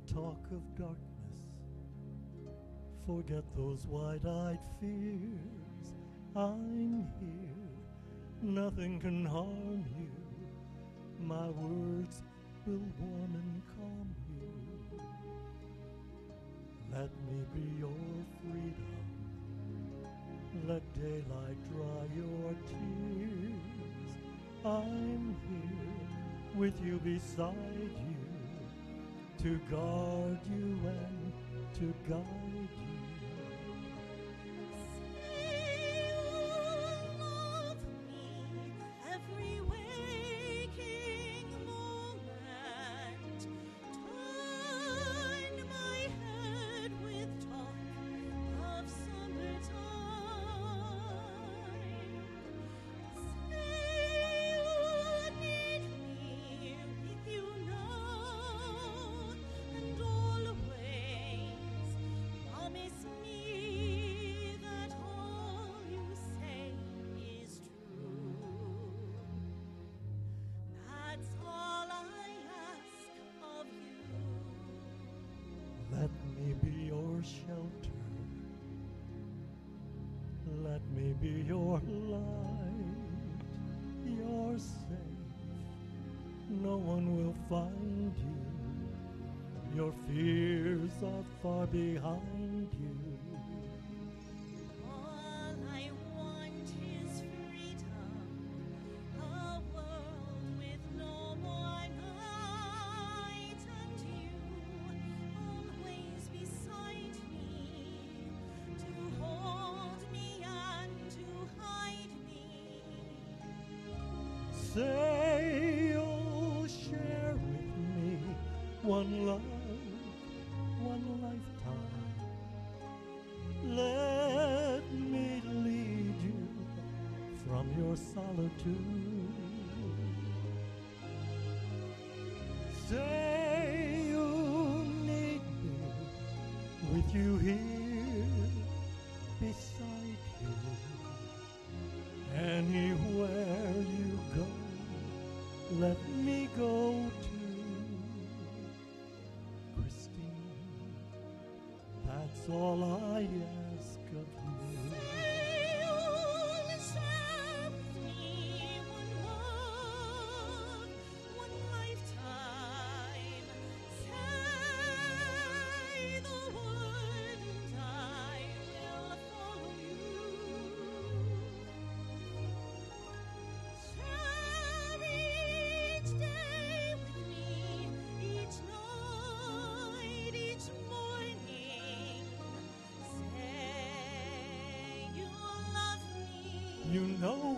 talk of darkness. Forget those wide-eyed fears. I'm here. Nothing can harm you. My words will warm and calm you. Let me be your freedom. Let daylight dry your tears. I'm here with you beside you, to guard you and to guide you. Say you'll love me every waking moment. Turn my head with talk of summertime. Say you need me with you now and always. Promise me that all you say is true. That's all I ask of you. Let me be your shelter. Let me be your light. You're safe. No one will find you. Your fears are far behind you. All I want is freedom, a world with no more night, and you always beside me, to hold me and to hide me. Say you'll share with me one love, one lifetime. Let me lead you from your solitude. Say you need me with you here beside you. Anywhere you go, let me go too. Christine, that's all I ask of you. Say you'll share with me one love, one lifetime. Say the word and I will follow you. Share each day with me, each night, each morning. Say you love me. You know